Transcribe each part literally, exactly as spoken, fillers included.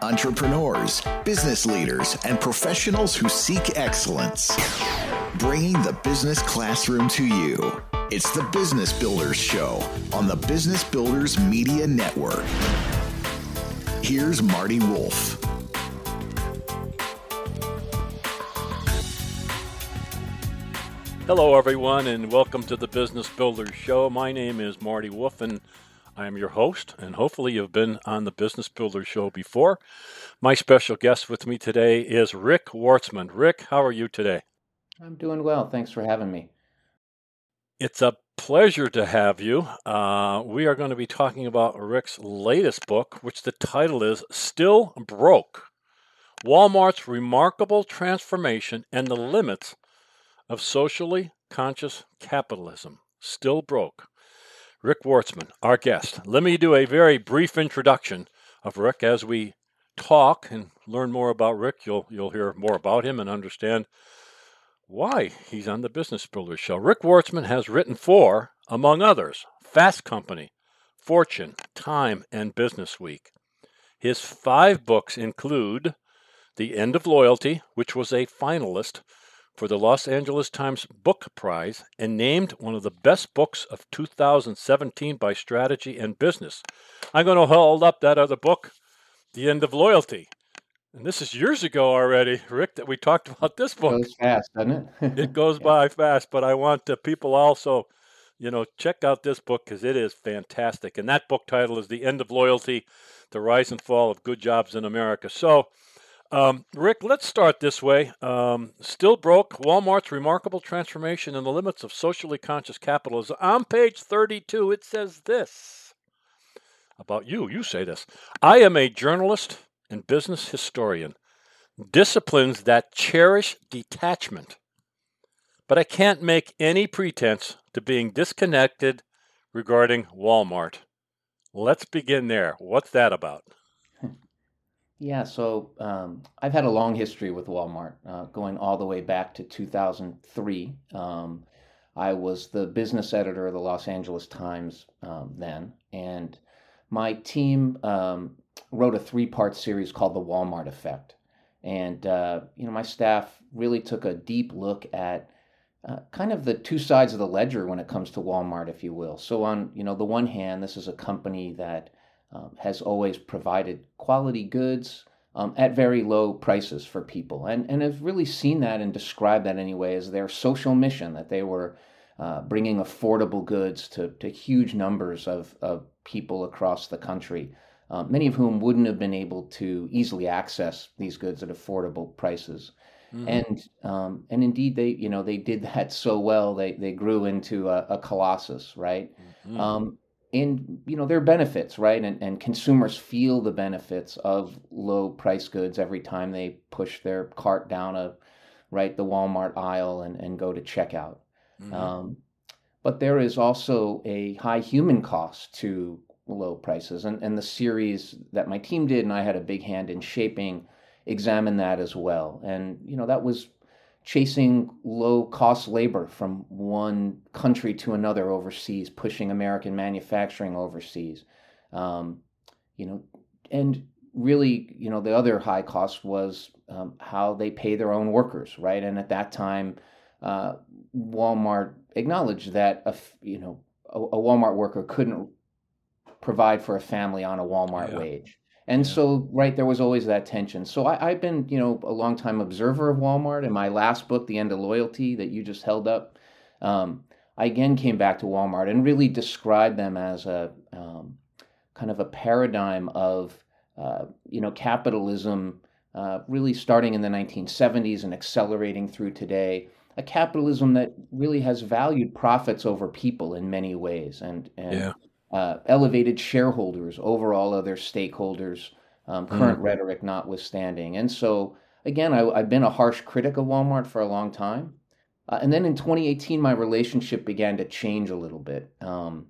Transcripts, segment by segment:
entrepreneurs, business leaders, and professionals who seek excellence. Bringing the business classroom to you. It's the Business Builders Show on the Business Builders Media Network. Here's Marty Wolff. Hello, everyone, and welcome to the Business Builders Show. My name is Marty Wolff, and I am your host, and hopefully you've been on the Business Builders Show before. My special guest with me today is Rick Wartzman. Rick, how are you today? I'm doing well. Thanks for having me. It's a pleasure to have you. Uh, we are going to be talking about Rick's latest book, which the title is Still Broke: Walmart's Remarkable Transformation and the Limits of Socially Conscious Capitalism. Still Broke. Rick Wartzman, our guest. Let me do a very brief introduction of Rick. As we talk and learn more about Rick, you'll you'll hear more about him and understand why he's on the Business Builders Show. Rick Wartzman has written for, among others, Fast Company, Fortune, Time, and Business Week. His five books include The End of Loyalty, which was a finalist for the Los Angeles Times Book Prize and named one of the best books of two thousand seventeen by Strategy and Business. I'm going to hold up that other book, The End of Loyalty. And this is years ago already, Rick, that we talked about this book. It goes fast, doesn't it? It goes Yeah. by fast, but I want uh, people also, you know, check out this book because it is fantastic. And that book title is The End of Loyalty, The Rise and Fall of Good Jobs in America. So, Um, Rick, let's start this way. Um, Still Broke: Walmart's Remarkable Transformation and the Limits of Socially Conscious Capitalism. On page thirty-two, it says this about you. You say this. I am a journalist and business historian. Disciplines that cherish detachment. But I can't make any pretense to being disconnected regarding Walmart. Let's begin there. What's that about? Yeah, so um, I've had a long history with Walmart, uh, going all the way back to two thousand three. Um, I was the business editor of the Los Angeles Times um, then, and my team um, wrote a three-part series called The Walmart Effect. And, uh, you know, my staff really took a deep look at uh, kind of the two sides of the ledger when it comes to Walmart, if you will. So on, you know, the one hand, this is a company that Um, has always provided quality goods um, at very low prices for people, and and have really seen that and described that anyway as their social mission, that they were uh, bringing affordable goods to, to huge numbers of, of people across the country, uh, many of whom wouldn't have been able to easily access these goods at affordable prices. Mm-hmm. And um, and indeed, they you know they did that so well, they they grew into a, a colossus, right? Mm-hmm. Um, And, you know, there are benefits, right? And, and consumers feel the benefits of low price goods every time they push their cart down a, right, the Walmart aisle and, and go to checkout. Mm-hmm. Um, but there is also a high human cost to low prices. And, and the series that my team did, and I had a big hand in shaping, examined that as well. And, you know, that was chasing low-cost labor from one country to another overseas, pushing American manufacturing overseas. Um, you know, and really, you know, the other high cost was um, how they pay their own workers, right? And at that time, uh, Walmart acknowledged that, a, you know, a, a Walmart worker couldn't provide for a family on a Walmart Yeah. wage. And Yeah. so, right, there was always that tension. So I, I've been, you know, a long-time observer of Walmart. In my last book, The End of Loyalty, that you just held up, um, I again came back to Walmart and really described them as a um, kind of a paradigm of, uh, you know, capitalism uh, really starting in the nineteen seventies and accelerating through today. A capitalism that really has valued profits over people in many ways, and and Yeah. uh, elevated shareholders over all other stakeholders, um, current Mm. rhetoric notwithstanding. And so, again, I, I've been a harsh critic of Walmart for a long time. Uh, and then in twenty eighteen, my relationship began to change a little bit. Um,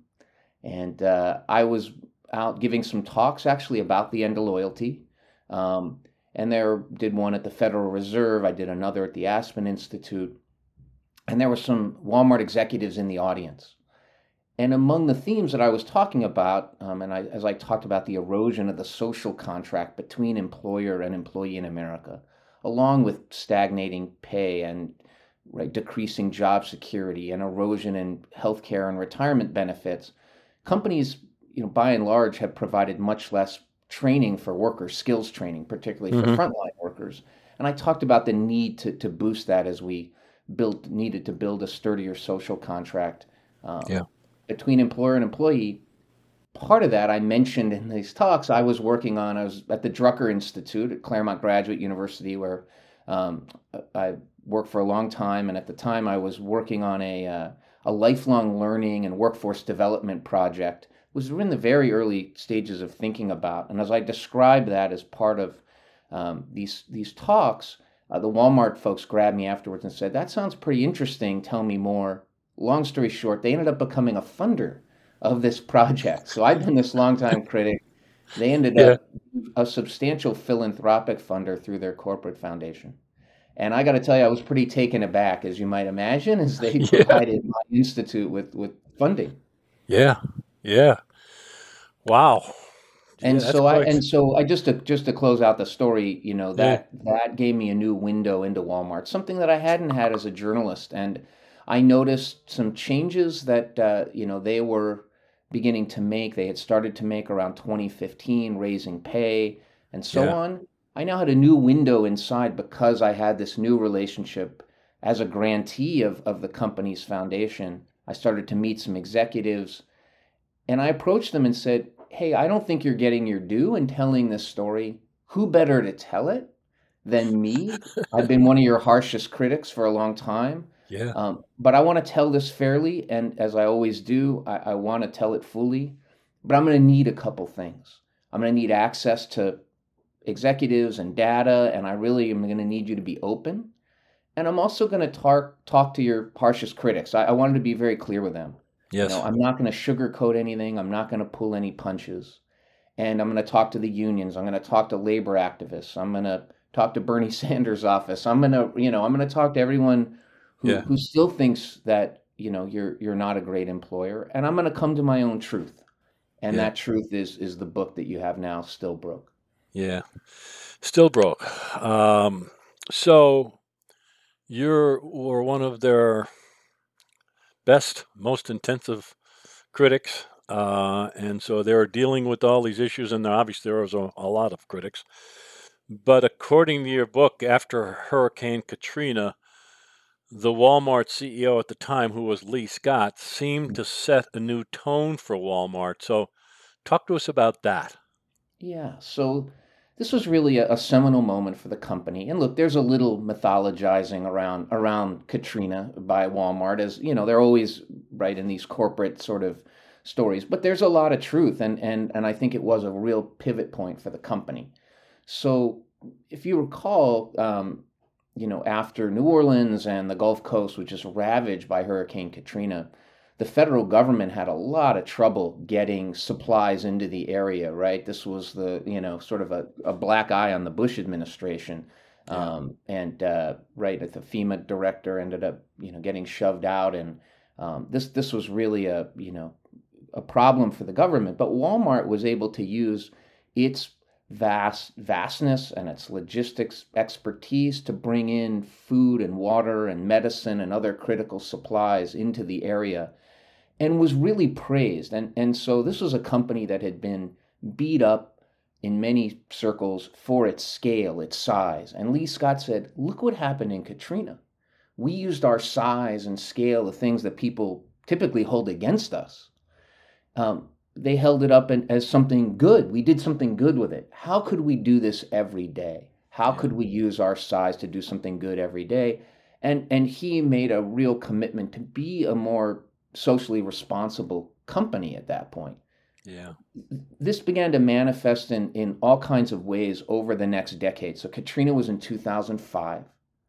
and uh, I was out giving some talks actually about the end of loyalty. Um, and there did one at the Federal Reserve. I did another at the Aspen Institute. And there were some Walmart executives in the audience. And among the themes that I was talking about, um, and I, as I talked about the erosion of the social contract between employer and employee in America, along with stagnating pay and right, decreasing job security and erosion in healthcare and retirement benefits, companies, you know, by and large, have provided much less training for workers, skills training, particularly for Hmm. frontline workers. And I talked about the need to, to boost that as we built needed to build a sturdier social contract Yeah. um, between employer and employee. Part of that I mentioned in these talks I was working on. I was at the Drucker Institute at Claremont Graduate University, where um, I worked for a long time. And at the time, I was working on a, uh, a lifelong learning and workforce development project. It was in the very early stages of thinking about. And as I described that as part of um, these, these talks, uh, the Walmart folks grabbed me afterwards and said, "That sounds pretty interesting. Tell me more." Long story short, they ended up becoming a funder of this project. So I've been this longtime critic. They ended Yeah. up a substantial philanthropic funder through their corporate foundation. And I got to tell you, I was pretty taken aback, as you might imagine, as they Yeah. provided my institute with, with funding. Yeah. Yeah. Wow. Yeah, And that's so I quite. and so I just to just to close out the story, you know, Yeah. that that gave me a new window into Walmart, something that I hadn't had as a journalist. And I noticed some changes that uh, you know they were beginning to make. They had started to make around twenty fifteen, raising pay and so Yeah. on. I now had a new window inside because I had this new relationship as a grantee of of the company's foundation. I started to meet some executives, and I approached them and said, "Hey, I don't think you're getting your due in telling this story. Who better to tell it than me? I've been one of your harshest critics for a long time. Yeah. Um, but I want to tell this fairly, and as I always do, I, I want to tell it fully. But I'm going to need a couple things. I'm going to need access to executives and data, and I really am going to need you to be open. And I'm also going to talk talk to your harshest critics. I, I wanted to be very clear with them. You know, Yes. I'm not going to sugarcoat anything. I'm not going to pull any punches. And I'm going to talk to the unions. I'm going to talk to labor activists. I'm going to talk to Bernie Sanders' office. I'm going to, you know, I'm going to talk to everyone who Yeah. who still thinks that, you know, you're you're not a great employer. And I'm going to come to my own truth. And Yeah. that truth is is the book that you have now, Still Broke. Yeah. Still broke. Um, so you were one of their best, most intensive critics. Uh, and so they're dealing with all these issues, and obviously there was a, a lot of critics. But according to your book, after Hurricane Katrina, the Walmart C E O at the time, who was Lee Scott, seemed to set a new tone for Walmart. So talk to us about that. Yeah, so this was really a, a seminal moment for the company. And look, there's a little mythologizing around around Katrina by Walmart, as you know, they're always right in these corporate sort of stories, but there's a lot of truth, and and and I think it was a real pivot point for the company. So if you recall, um, you know, after New Orleans and the Gulf Coast was just ravaged by Hurricane Katrina, the federal government had a lot of trouble getting supplies into the area, right? This was the, you know, sort of a, a black eye on the Bush administration. Yeah. Um, and uh, right, the FEMA director ended up, you know, getting shoved out. And um, this this was really a, you know, a problem for the government. But Walmart was able to use its vast vastness and its logistics expertise to bring in food and water and medicine and other critical supplies into the area, and was really praised. And and so this was a company that had been beat up in many circles for its scale, its size. And Lee Scott said, "Look what happened in Katrina. We used our size and scale, the things that people typically hold against us. Um, they held it up in, as something good. We did something good with it. How could we do this every day? How Yeah. could we use our size to do something good every day?" And and he made a real commitment to be a more socially responsible company at that point. Yeah. This began to manifest in, in all kinds of ways over the next decade. So Katrina was in two thousand five.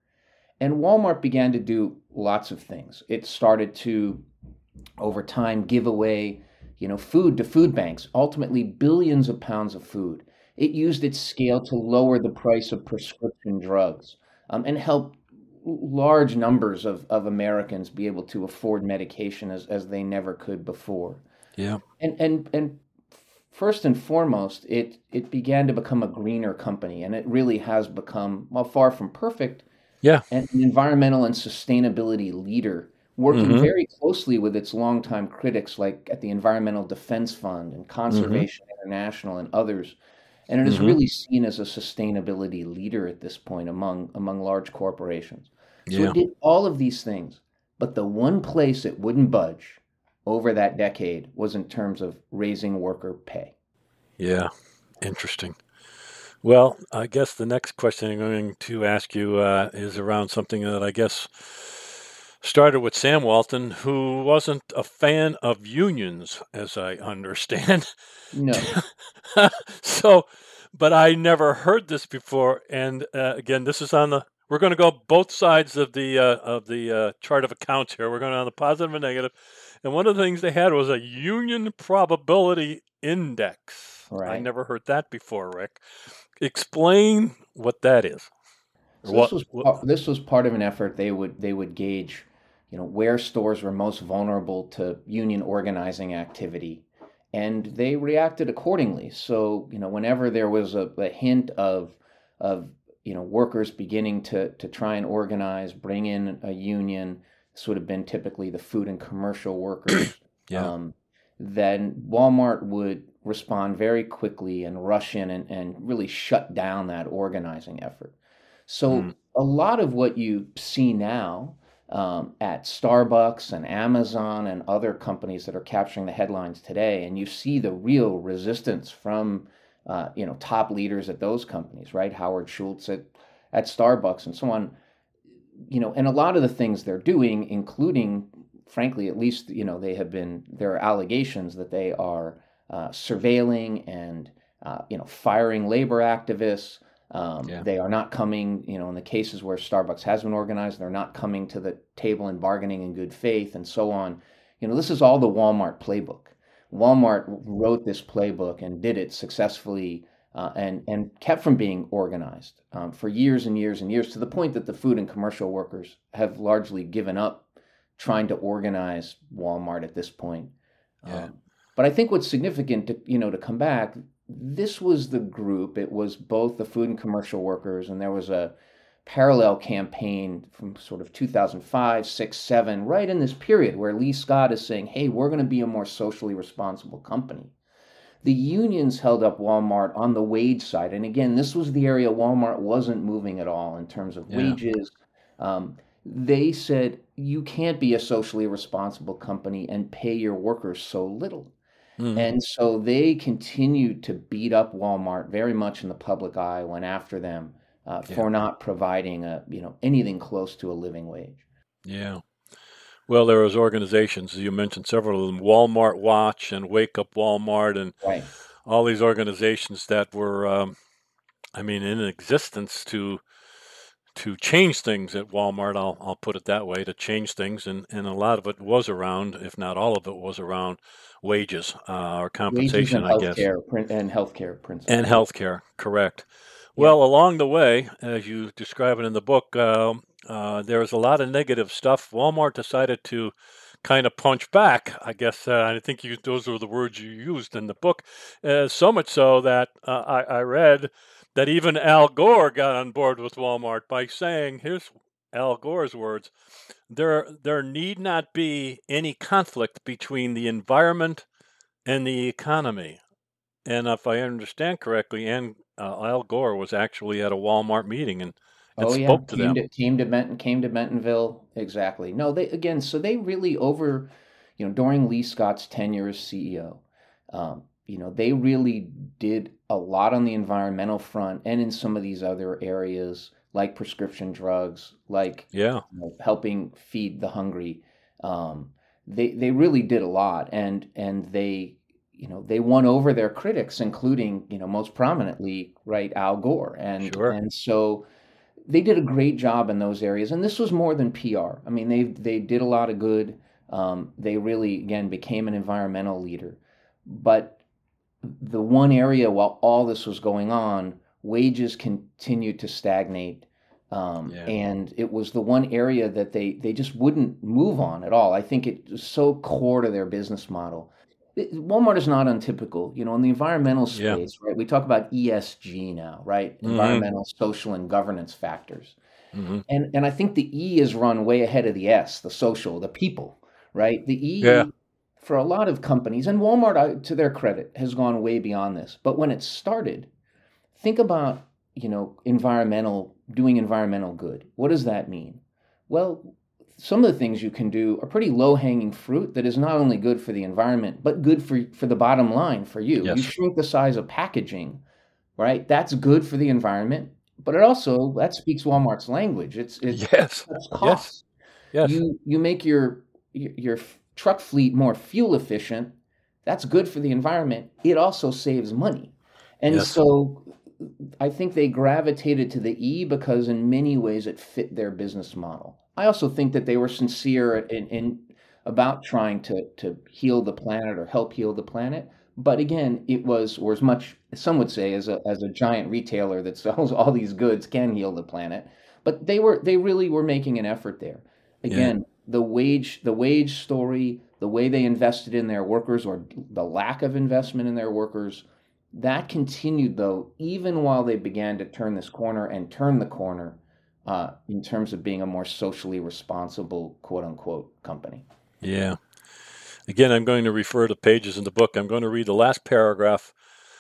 And Walmart began to do lots of things. It started to, over time, give away, you know, food to food banks, ultimately billions of pounds of food. It used its scale to lower the price of prescription drugs um, and help large numbers of, of Americans be able to afford medication as, as they never could before. Yeah. And and and first and foremost, it it began to become a greener company, and it really has become, well, far from perfect, Yeah. an environmental and sustainability leader, working Mm-hmm. very closely with its longtime critics like at the Environmental Defense Fund and Mm-hmm. Conservation International and others. And it is Mm-hmm. really seen as a sustainability leader at this point among among large corporations. So it Yeah. did all of these things, but the one place it wouldn't budge over that decade was in terms of raising worker pay. Yeah. Interesting. Well, I guess the next question I'm going to ask you uh, is around something that I guess started with Sam Walton, who wasn't a fan of unions, as I understand. No. So, but I never heard this before. And uh, again, this is on the. We're going to go both sides of the uh, of the uh, chart of accounts here. We're going on the positive and negative. And one of the things they had was a union probability index. I Right. never heard that before, Rick. Explain what that is. So this What, was what? par- this was part of an effort they would they would gauge, you know, where stores were most vulnerable to union organizing activity, and they reacted accordingly. So, you know, whenever there was a, a hint of of you know workers beginning to to try and organize, bring in a union, this would have been typically the food and commercial workers. Yeah. Um, then Walmart would respond very quickly and rush in and, and really shut down that organizing effort. Mm, So a lot of what you see now um, at Starbucks and Amazon and other companies that are capturing the headlines today, and you see the real resistance from uh, you know top leaders at those companies, right? Howard Schultz at at Starbucks and so on. You know, and a lot of the things they're doing, including, frankly, at least you know they have been there are allegations that they are uh, surveilling and uh, you know firing labor activists. Um, yeah. they are not coming, you know, in the cases where Starbucks has been organized, they're not coming to the table and bargaining in good faith and so on. You know, this is all the Walmart playbook. Walmart wrote this playbook and did it successfully uh, and and kept from being organized um, for years and years and years to the point that the food and commercial workers have largely given up trying to organize Walmart at this point. Yeah. Um, but I think what's significant to you know to come back, this was the group. It was both the food and commercial workers, and there was a parallel campaign from sort of two thousand five, six, seven, right in this period where Lee Scott is saying, "Hey, we're going to be a more socially responsible company." The unions held up Walmart on the wage side, and again, this was the area Walmart wasn't moving at all in terms of Yeah. wages. Um, they said you can't be a socially responsible company and pay your workers so little. Mm, And so they continued to beat up Walmart very much in the public eye, went after them uh, yeah. for not providing a, you know, anything close to a living wage. Yeah. Well, there was organizations, you mentioned several of them, Walmart Watch and Wake Up Walmart and Right. all these organizations that were, um, I mean, in existence to to change things at Walmart. I'll I'll put it that way, to change things, and and a lot of it was around, if not all of it, was around wages uh, or Wages compensation, and I guess, healthcare prin- and healthcare and principles. Yeah. healthcare. Correct. Yeah. Well, along the way, as you describe it in the book, um, uh, there was a lot of negative stuff. Walmart decided to kind of punch back. I guess uh, I think you, those were the words you used in the book. Uh, so much so that uh, I, I read that even Al Gore got on board with Walmart by saying, "Here's Al Gore's words: there there need not be any conflict between the environment and the economy." And if I understand correctly, and uh, Al Gore was actually at a Walmart meeting and and Oh yeah. spoke to Came them. to came to Benton came to Bentonville. Exactly. No, they again. So they really over, you know, during Lee Scott's tenure as C E O, um, you know, they really did a lot on the environmental front and in some of these other areas like prescription drugs, like Yeah, you know, helping feed the hungry. Um, they they really did a lot, and and they you know they won over their critics, including you know most prominently, right, Al Gore, and sure. and so they did a great job in those areas. And this was more than P R. I mean, they they did a lot of good. Um, they really again became an environmental leader, but the one area while all this was going on, wages continued to stagnate. Um, Yeah. and it was the one area that they, they just wouldn't move on at all. I think it was so core to their business model. It- Walmart is not untypical, you know, in the environmental Yeah. space, right? We talk about E S G now, right? hmm Environmental, social, and governance factors. hmm And and I think the E is run way ahead of the S, the social, the people, right? The Yeah. E for a lot of companies, and Walmart, uh, to their credit, has gone way beyond this. But when it started, think about, you know, environmental, doing environmental good. What does that mean? Well, some of the things you can do are pretty low-hanging fruit that is not only good for the environment, but good for for the bottom line for you. You Yes. shrink the size of packaging, right? That's good for the environment, but it also that speaks Walmart's language. It's it Yes. cuts Yes. costs. Yes. You you make your your, your f- truck fleet more fuel efficient. That's good for the environment. It also saves money. And Yes. so I think they gravitated to the E because in many ways it fit their business model. I also think that they were sincere in, in about trying to to heal the planet or help heal the planet. But again, it was or as much some would say as a as a giant retailer that sells all these goods can heal the planet. But they were they really were making an effort there. Yeah. Again, the wage the wage story, the way they invested in their workers or the lack of investment in their workers, that continued though, even while they began to turn this corner and turn the corner uh, in terms of being a more socially responsible, quote unquote, company. Yeah. Again, I'm going to refer to pages in the book. I'm going to read the last paragraph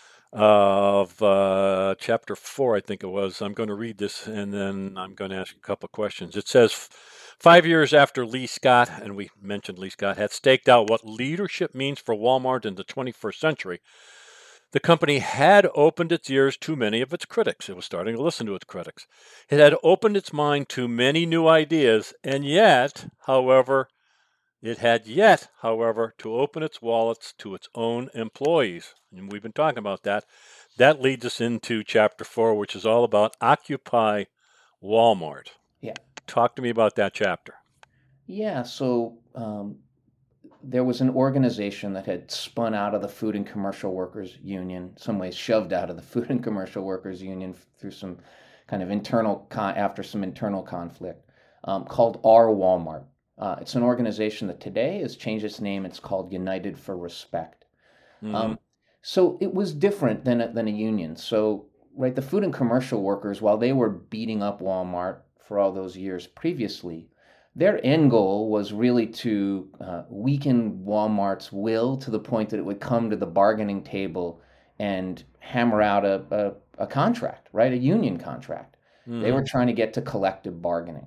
of uh, chapter four, I think it was. I'm going to read this and then I'm going to ask a couple of questions. It says, five years after Lee Scott, and we mentioned Lee Scott, had staked out what leadership means for Walmart in the twenty-first century, the company had opened its ears to many of its critics. It was starting to listen to its critics. It had opened its mind to many new ideas, and yet, however, it had yet, however, to open its wallets to its own employees. And we've been talking about that. That leads us into chapter four, which is all about Occupy Walmart. Yeah. Talk to me about that chapter. Yeah. So um, there was an organization that had spun out of the Food and Commercial Workers Union, in some ways shoved out of the Food and Commercial Workers Union through some kind of internal, con- after some internal conflict, um, called Our Walmart. Uh, it's an organization that today has changed its name. It's called United for Respect. Mhm. Um, so it was different than a, than a union. So, right, the food and commercial workers, while they were beating up Walmart for all those years previously, their end goal was really to uh, weaken Walmart's will to the point that it would come to the bargaining table and hammer out a, a, a contract, right, a union contract. They Mhm. were trying to get to collective bargaining.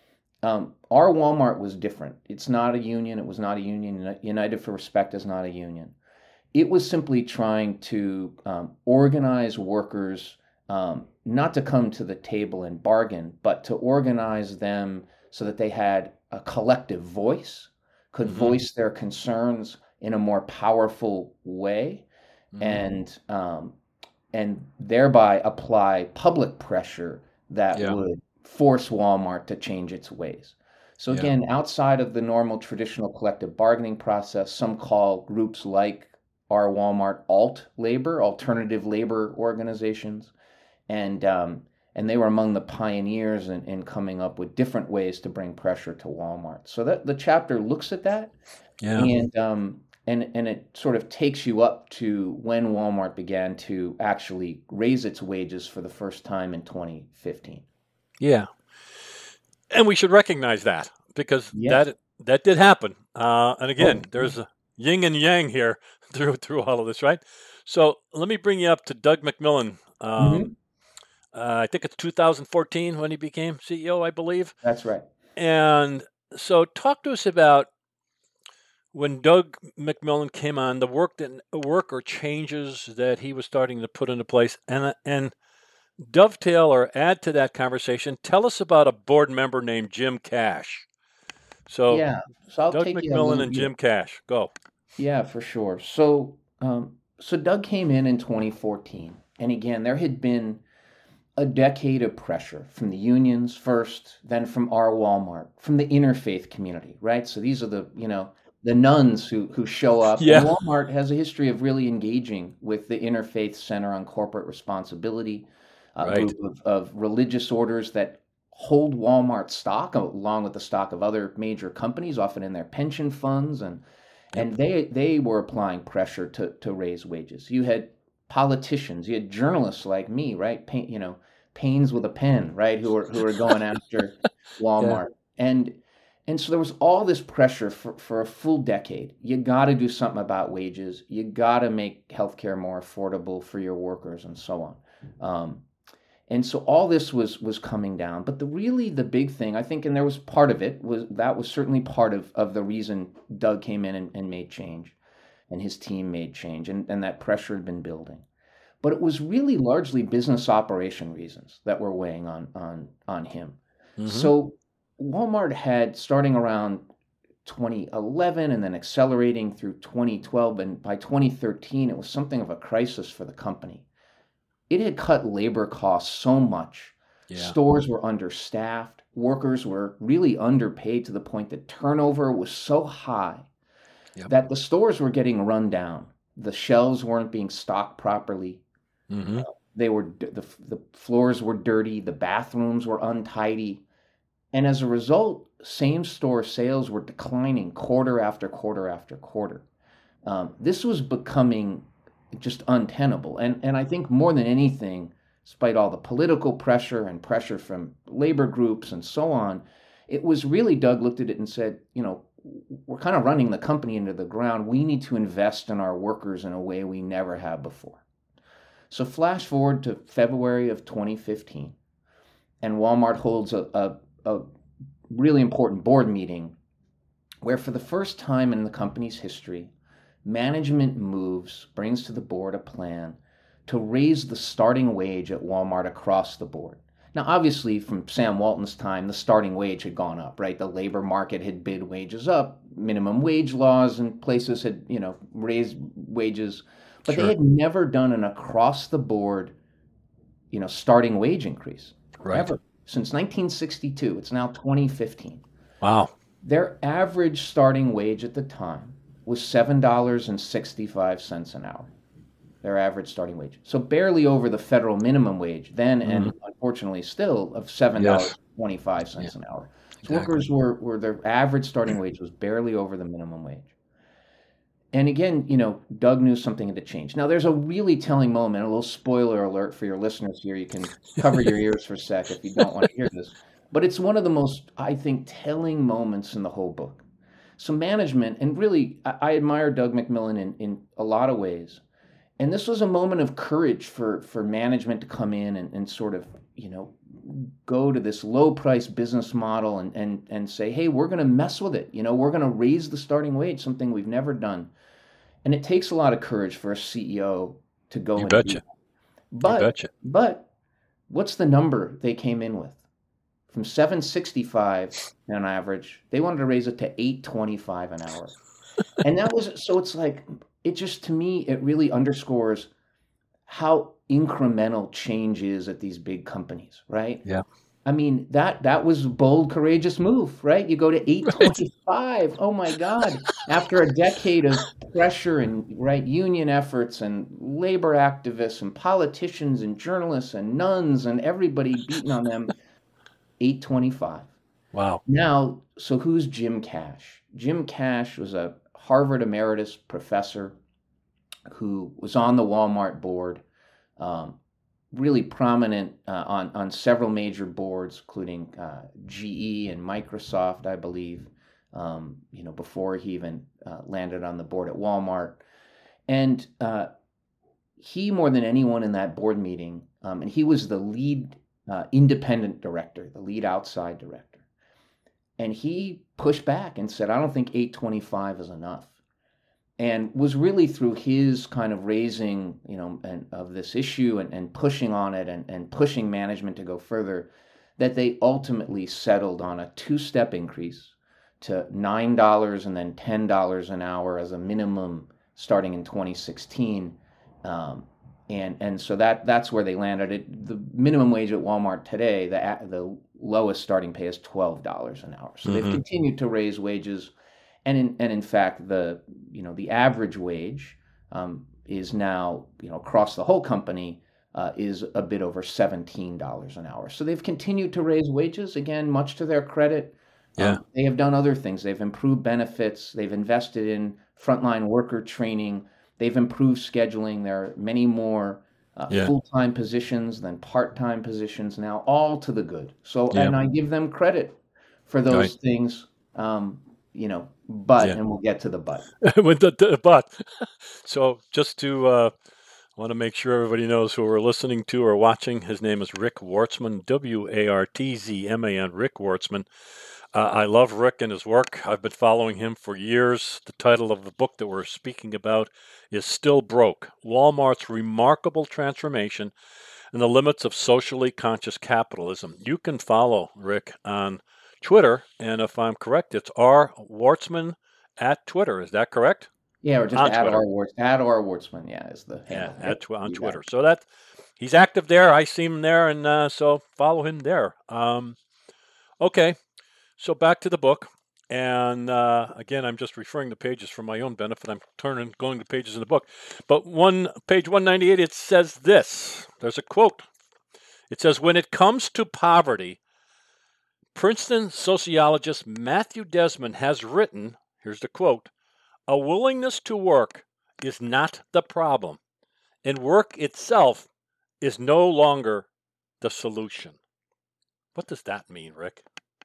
Um, our Walmart was different. It's not a union. It was not a union. United for Respect is not a union. It was simply trying to um, organize workers, um, not to come to the table and bargain, but to organize them so that they had a collective voice, could Mhm. voice their concerns in a more powerful way, Mhm. and um, and thereby apply public pressure that Yeah. would force Walmart to change its ways. So Yeah. again, outside of the normal traditional collective bargaining process, some call groups like our Walmart alt labor, alternative labor organizations, and um, and they were among the pioneers in, in coming up with different ways to bring pressure to Walmart. So that the chapter looks at that, Yeah. and um, and and it sort of takes you up to when Walmart began to actually raise its wages for the first time in twenty fifteen. Yeah. And we should recognize that because Yes. that that did happen. Uh, and again, Oh, there's a yin and yang here through through all of this, right? So let me bring you up to Doug McMillon. Um, mhm, uh, I think it's two thousand fourteen when he became C E O, I believe. that's right. And so talk to us about when Doug McMillon came on, the work that work or changes that he was starting to put into place, and and dovetail or add to that conversation. Tell us about a board member named Jim Cash. So Yeah. So I'll Doug take you a McMillon little. and Yeah, Jim Cash, go. yeah, for sure. So um, so Doug came in in twenty fourteen, and again, there had been a decade of pressure from the unions first, then from our Walmart, from the interfaith community, right? So these are the, you know, the nuns who who show up. And Yeah. Walmart has a history of really engaging with the Interfaith Center on Corporate Responsibility, a Right. group of, of religious orders that hold Walmart stock along with the stock of other major companies, often in their pension funds, and Yep. and they they were applying pressure to to raise wages. You had politicians, you had journalists like me, right? Pain, you know, pains with a pen, right? Who are who are going after Walmart, and and so there was all this pressure for for a full decade. You got to do something about wages. You got to make healthcare more affordable for your workers, and so on. Um, and so all this was was coming down. But the really the big thing, I think, and there was part of it, was that was certainly part of, of the reason Doug came in and, and made change, and his team made change, and, and that pressure had been building. But it was really largely business operation reasons that were weighing on on on him. Mhm. So Walmart had, starting around twenty eleven and then accelerating through twenty twelve, and by twenty thirteen, it was something of a crisis for the company. It had cut labor costs so much. Yeah. Stores were understaffed. Workers were really underpaid to the point that turnover was so high Yep. that the stores were getting run down. The shelves weren't being stocked properly. Mhm. They were the, the floors were dirty. The bathrooms were untidy. And as a result, same store sales were declining quarter after quarter after quarter. Um, this was becoming just untenable. And, and I think more than anything, despite all the political pressure and pressure from labor groups and so on, it was really, Doug looked at it and said, you know, we're kind of running the company into the ground. We need to invest in our workers in a way we never have before. So flash forward to February of twenty fifteen, and Walmart holds a, a, a really important board meeting where, for the first time in the company's history, management moves, brings to the board a plan to raise the starting wage at Walmart across the board. Now, obviously, from Sam Walton's time, the starting wage had gone up, right? The labor market had bid wages up. Minimum wage laws and places had, you know, raised wages, but Sure. they had never done an across-the-board, you know, starting wage increase. Right. Ever. Since nineteen sixty-two. It's now twenty fifteen. Wow. Their average starting wage at the time was seven dollars and sixty-five cents an hour. Their average starting wage. So barely over the federal minimum wage then, Mhm. and unfortunately still, of seven dollars and twenty-five cents an hour. So Exactly. workers were, were their average starting wage was barely over the minimum wage. And again, you know, Doug knew something had to change. Now, there's a really telling moment, a little spoiler alert for your listeners here. You can cover your ears for a sec if you don't want to hear this. But it's one of the most, I think, telling moments in the whole book. So management, and really, I, I admire Doug McMillon in, in a lot of ways. And this was a moment of courage for, for management to come in and, and sort of, you know, go to this low price business model and, and, and say, hey, we're going to mess with it. You know, we're going to raise the starting wage, something we've never done. And it takes a lot of courage for a C E O to go You and do betcha. that. But, You betcha. but what's the number they came in with? From seven sixty-five on average, they wanted to raise it to eight twenty-five an hour. And that was, so it's like, it just, to me, it really underscores how incremental change is at these big companies, right? Yeah. I mean, that that was a bold, courageous move, right? You go to eight twenty-five. Oh my God. After a decade of pressure and right union efforts and labor activists and politicians and journalists and nuns and everybody beating on them, eight twenty-five. Wow. Now, so who's Jim Cash? Jim Cash was a Harvard emeritus professor who was on the Walmart board, um, really prominent uh, on, on several major boards, including uh, G E and Microsoft, I believe, um, you know, before he even uh, landed on the board at Walmart. And uh, he, more than anyone in that board meeting, um, and he was the lead uh, independent director, the lead outside director. And he pushed back and said, I don't think eight twenty-five is enough. And was really through his kind of raising, you know, and, of this issue and, and pushing on it and, and pushing management to go further, that they ultimately settled on a two-step increase to nine dollars and then ten dollars an hour as a minimum starting in twenty sixteen. Um, and and so that that's where they landed. It, the minimum wage at Walmart today, the the lowest starting pay is twelve dollars an hour. So Mhm. they've continued to raise wages. And in, and in fact, the you know the average wage um, is now, you know, across the whole company uh, is a bit over seventeen dollars an hour. So they've continued to raise wages, again, much to their credit. Yeah. Um, they have done other things. They've improved benefits. They've invested in frontline worker training. They've improved scheduling. There are many more uh, Yeah. full-time positions than part-time positions now, all to the good. So, Yeah. and I give them credit for those Right. things, um, you know, but, Yeah. and we'll get to the but. With the, the but. So just to uh, want to make sure everybody knows who we're listening to or watching. His name is Rick Wartzman, W A R T Z M A N, Rick Wartzman. Uh, I love Rick and his work. I've been following him for years. The title of the book that we're speaking about is Still Broke, Walmart's Remarkable Transformation and the Limits of Socially Conscious Capitalism. You can follow Rick on Twitter, and if I'm correct, it's R. Wartzman at Twitter. Is that correct? Yeah, or just On add Twitter. R. Warts, add R. Wartzman, yeah, is the Yeah, handle. at Yep, tw- on you got Twitter. it. So that he's active there. I see him there, and uh, so follow him there. Um, okay, so back to the book. And uh, again, I'm just referring to pages for my own benefit. I'm turning, going to pages in the book. But one page one ninety-eight, it says this. There's a quote. It says, "When it comes to poverty, Princeton sociologist Matthew Desmond has written," here's the quote, "a willingness to work is not the problem, and work itself is no longer the solution." What does that mean, Rick?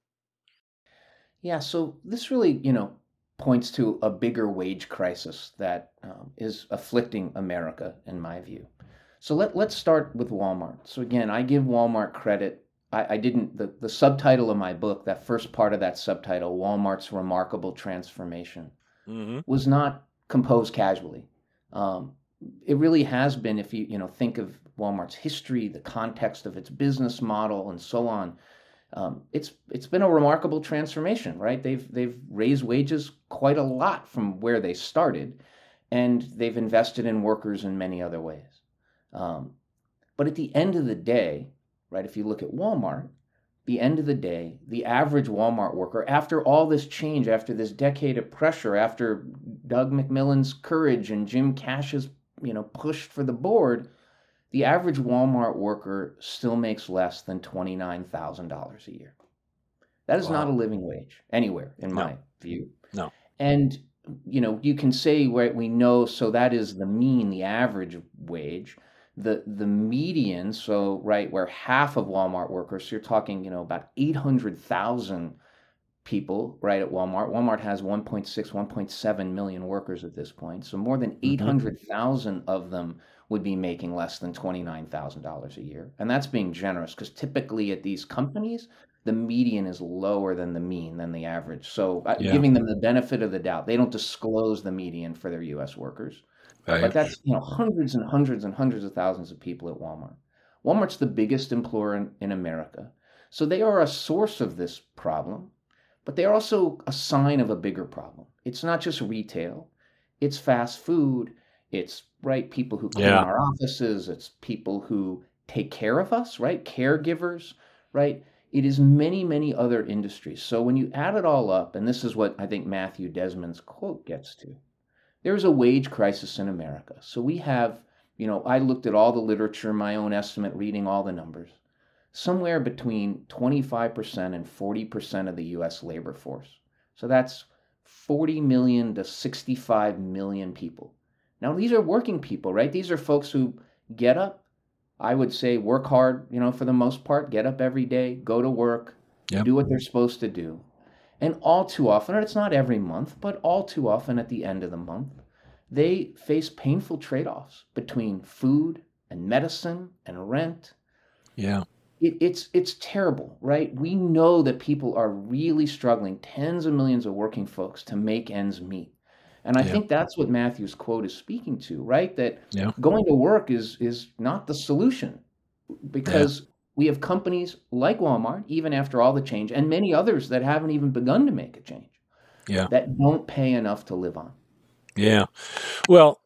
Yeah, so this really, you know, points to a bigger wage crisis that um, is afflicting America, in my view. So let, let's start with Walmart. So again, I give Walmart credit. I, I didn't, the, the subtitle of my book, that first part of that subtitle, Walmart's Remarkable Transformation, Mm-hmm. was not composed casually. Um, it really has been, if you, you know, think of Walmart's history, the context of its business model, and so on. Um, it's it's been a remarkable transformation, right? They've they've raised wages quite a lot from where they started, and they've invested in workers in many other ways. Um, but at the end of the day, right? If you look at Walmart, the end of the day, the average Walmart worker, after all this change, after this decade of pressure, after Doug McMillan's courage and Jim Cash's, you know, push for the board, the average Walmart worker still makes less than twenty-nine thousand dollars a year. That is not a Wow. living wage anywhere, in No. my view. No. And, you know, you can say, right, we know, so that is the mean, the average wage. The the median, so, right, where half of Walmart workers, so you're talking, you know, about eight hundred thousand people, right, at Walmart. Walmart has one point six, one point seven million workers at this point. So more than Mm-hmm. eight hundred thousand of them would be making less than twenty-nine thousand dollars a year. And that's being generous because typically at these companies, the median is lower than the mean, than the average. So uh, Yeah. giving them the benefit of the doubt, they don't disclose the median for their U S workers. But Right. that's, you know, hundreds and hundreds and hundreds of thousands of people at Walmart. Walmart's the biggest employer in, in America. So they are a source of this problem, but they're also a sign of a bigger problem. It's not just retail, it's fast food, it's, right, people who clean Yeah. our offices, it's people who take care of us, right, caregivers, right? It is many, many other industries. So when you add it all up, and this is what I think Matthew Desmond's quote gets to, there's a wage crisis in America. So we have, you know, I looked at all the literature, my own estimate, reading all the numbers, somewhere between twenty-five percent and forty percent of the U S labor force. So that's forty million to sixty-five million people. Now, these are working people, right? These are folks who get up, I would say work hard, you know, for the most part, get up every day, go to work, Yep. do what they're supposed to do. And all too often, and it's not every month, but all too often at the end of the month, they face painful trade-offs between food and medicine and rent. Yeah. It, it's it's terrible, right? We know that people are really struggling, tens of millions of working folks, to make ends meet. And I Yeah. think that's what Matthew's quote is speaking to, right? That Yeah. going to work is is not the solution, because we have companies like Walmart, even after all the change, and many others that haven't even begun to make a change, Yeah. that don't pay enough to live on. Yeah. Well,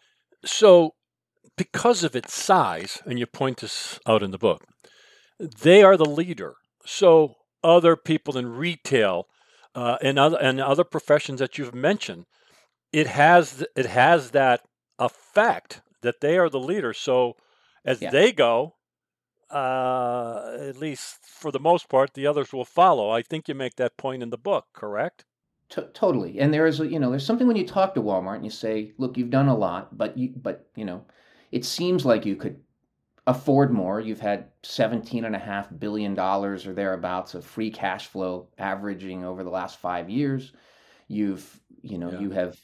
so because of its size, and you point this out in the book, they are the leader. So other people in retail uh, and other and other professions that you've mentioned, it has it has that effect that they are the leader. So as Yeah. they go, uh, at least for the most part, the others will follow. I think you make that point in the book, correct? To- totally. And there is, a, you know, there's something when you talk to Walmart and you say, look, you've done a lot, but you, but you know, it seems like you could afford more. You've had seventeen and a half billion dollars or thereabouts of free cash flow averaging over the last five years. You've, you know, Yeah. you have,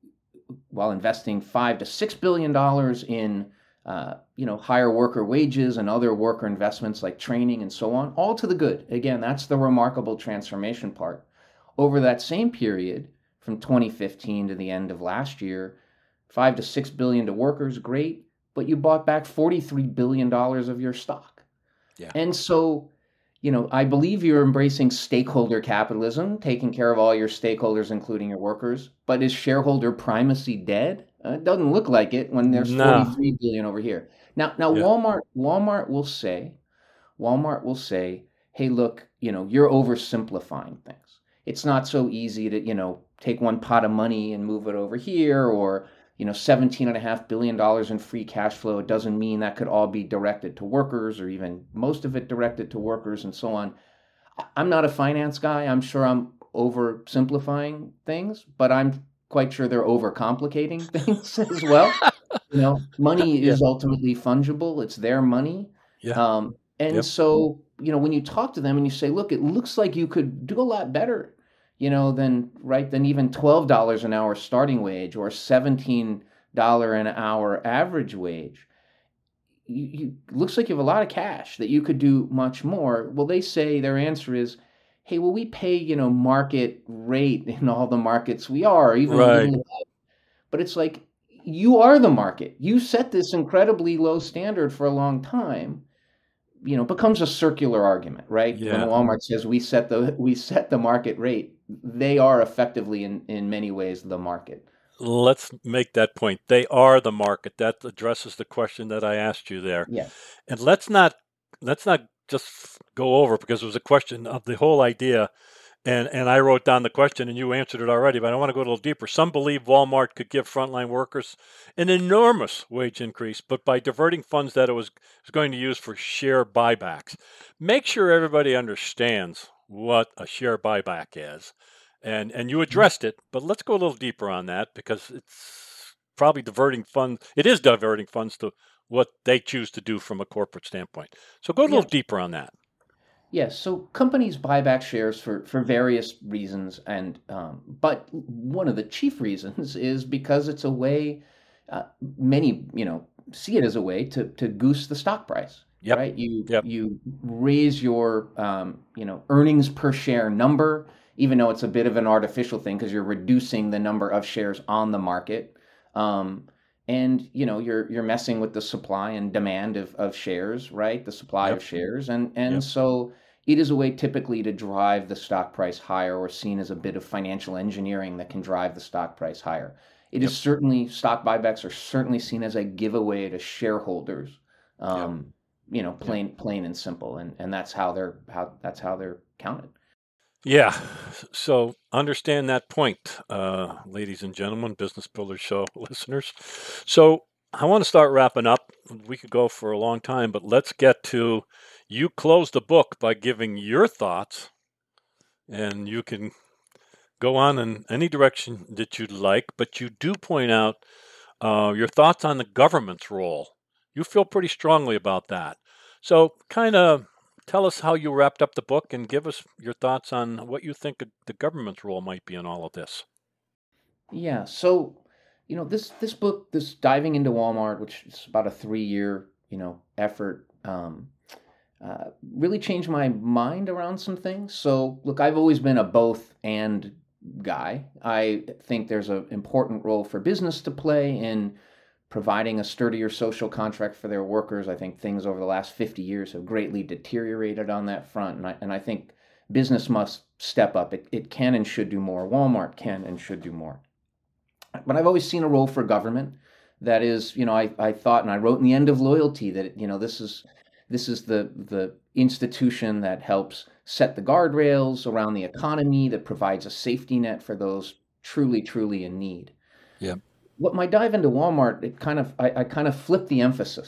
while investing five to six billion dollars in, uh, you know, higher worker wages and other worker investments like training and so on, all to the good. Again, that's the remarkable transformation part. Over that same period, from twenty fifteen to the end of last year, five to six billion to workers, great, but you bought back forty-three billion dollars of your stock. Yeah. And so, you know, I believe you're embracing stakeholder capitalism, taking care of all your stakeholders, including your workers. But is shareholder primacy dead? Uh, it doesn't look like it when there's No. forty-three billion over here. Now, now Yeah. Walmart, Walmart will say, Walmart will say, hey, look, you know, you're oversimplifying things. It's not so easy to, you know, take one pot of money and move it over here, or, you know, seventeen and a half billion dollars in free cash flow. It doesn't mean that could all be directed to workers, or even most of it directed to workers and so on. I- I'm not a finance guy. I'm sure I'm oversimplifying things, but I'm quite sure they're overcomplicating things as well. You know, money Yeah. is ultimately fungible. It's their money. Yeah. Um, and Yep. so, you know, when you talk to them and you say, look, it looks like you could do a lot better, you know, than, right, than even twelve dollars an hour starting wage or seventeen dollars an hour average wage. You, you looks like you have a lot of cash that you could do much more. Well, they say their answer is, hey, well, we pay, you know, market rate in all the markets we are, even a Right. little above. But it's like, you are the market. You set this incredibly low standard for a long time. You know, becomes a circular argument, right? When Yeah. Walmart says we set the we set the market rate, they are effectively in in many ways the market. Let's make that point. They are the market. That addresses the question that I asked you there. Yeah. And let's not let's not just go over, because it was a question of the whole idea. And and I wrote down the question and you answered it already, but I want to go a little deeper. Some believe Walmart could give frontline workers an enormous wage increase, but by diverting funds that it was, was going to use for share buybacks. Make sure everybody understands what a share buyback is. And and you addressed it, but let's go a little deeper on that, because it's probably diverting funds. It is diverting funds to what they choose to do from a corporate standpoint. So go a little Yeah. deeper on that. Yes, so companies buy back shares for, for various reasons, and um, but one of the chief reasons is because it's a way. Uh, many, you know, see it as a way to to goose the stock price, Yep. right? You Yep. you raise your um, you know, earnings per share number, even though it's a bit of an artificial thing because you're reducing the number of shares on the market. Um, and you know, you're you're messing with the supply and demand of, of shares, right? The supply Yep. of shares, and and Yep. so it is a way typically to drive the stock price higher, or seen as a bit of financial engineering that can drive the stock price higher. It Yep. is certainly, stock buybacks are certainly seen as a giveaway to shareholders. Yep. Um, you know, Yep. plain plain and simple, and and that's how they're how that's how they're counted. Yeah. So understand that point, uh, ladies and gentlemen, Business Builders Show listeners. So I want to start wrapping up. We could go for a long time, but let's get to, you close the book by giving your thoughts, and you can go on in any direction that you'd like, but you do point out uh, your thoughts on the government's role. You feel pretty strongly about that. So kind of tell us how you wrapped up the book and give us your thoughts on what you think the government's role might be in all of this. Yeah. So, you know, this this book, this diving into Walmart, which is about a three year, you know, effort, um, uh, really changed my mind around some things. So, look, I've always been a both and guy. I think there's an important role for business to play in providing a sturdier social contract for their workers. I think things over the last fifty years have greatly deteriorated on that front. And I, and I think business must step up. It, it can and should do more. Walmart can and should do more. But I've always seen a role for government. That is, you know, I, I thought, and I wrote in the End of Loyalty that, you know, this is this is the the institution that helps set the guardrails around the economy, that provides a safety net for those truly, truly in need. Yeah. What my dive into Walmart, it kind of I, I kind of flipped the emphasis.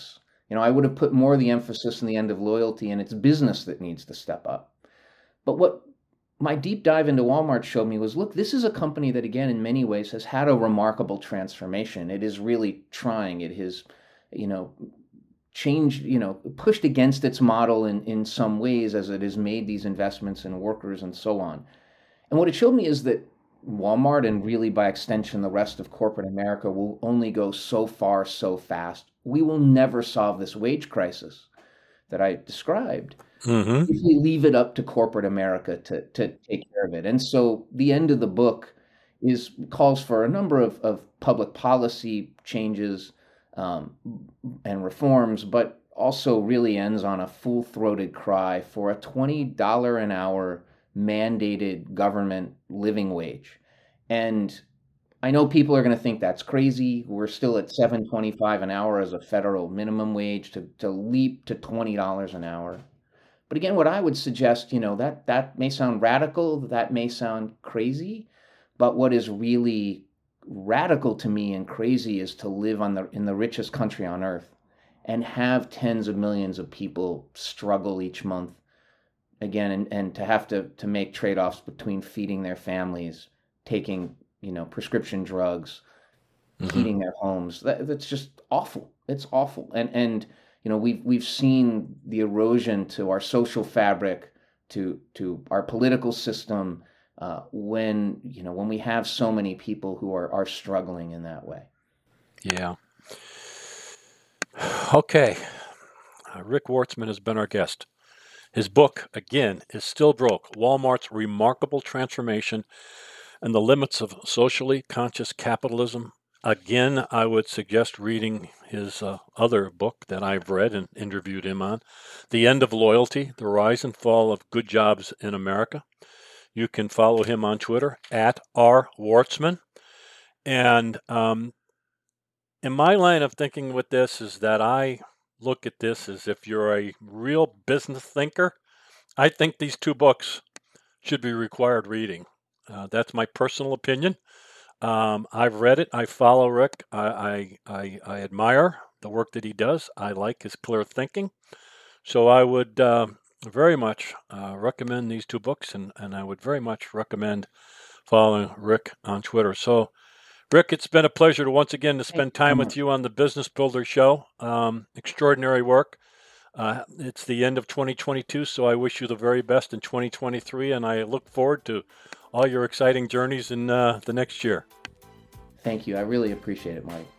You know, I would have put more of the emphasis in the end of loyalty, and it's business that needs to step up. But what my deep dive into Walmart showed me was, look, this is a company that, again, in many ways has had a remarkable transformation. It is really trying. It has, you know, changed, you know, pushed against its model in, in some ways as it has made these investments in workers and so on. And what it showed me is that Walmart, and really by extension the rest of corporate America, will only go so far so fast. We will never solve this wage crisis that I described mm-hmm. if we leave it up to corporate America to, to take care of it. And so the end of the book is calls for a number of, of public policy changes um, and reforms, but also really ends on a full-throated cry for a twenty dollars an hour mandated government living wage. And I know people are going to think that's crazy. We're still at seven dollars and twenty-five cents an hour as a federal minimum wage. To, to leap to twenty dollars an hour. But again, what I would suggest, you know, that that may sound radical, that may sound crazy, but what is really radical to me and crazy is to live on the in the richest country on earth and have tens of millions of people struggle each month again, and, and to have to, to make trade-offs between feeding their families, taking, you know, prescription drugs, mm-hmm. heating their homes. That, that's just awful. It's awful. And, and, you know, we've, we've seen the erosion to our social fabric, to, to our political system, uh, when, you know, when we have so many people who are, are struggling in that way. Yeah. Okay. Uh, Rick Wartzman has been our guest. His book, again, is Still Broke, Walmart's Remarkable Transformation and the Limits of Socially Conscious Capitalism. Again, I would suggest reading his uh, other book that I've read and interviewed him on, The End of Loyalty, The Rise and Fall of Good Jobs in America. You can follow him on Twitter, at R. Wartzman. And um, in my line of thinking with this is that I look at this as if you're a real business thinker. I think these two books should be required reading. Uh, that's my personal opinion. Um, I've read it. I follow Rick. I, I, I, I admire the work that he does. I like his clear thinking. So I would uh, very much uh, recommend these two books, and, and I would very much recommend following Rick on Twitter. So, Rick, it's been a pleasure to once again to spend time with you on the Business Builder Show. Um, extraordinary work. Uh, it's the end of twenty twenty-two, so I wish you the very best in twenty twenty-three, and I look forward to all your exciting journeys in uh, the next year. Thank you. I really appreciate it, Mike.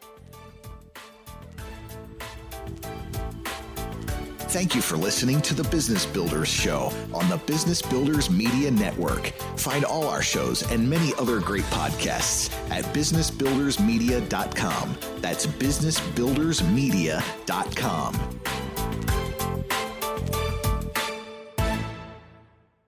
Thank you for listening to the Business Builders Show on the Business Builders Media Network. Find all our shows and many other great podcasts at business builders media dot com. That's business builders media dot com.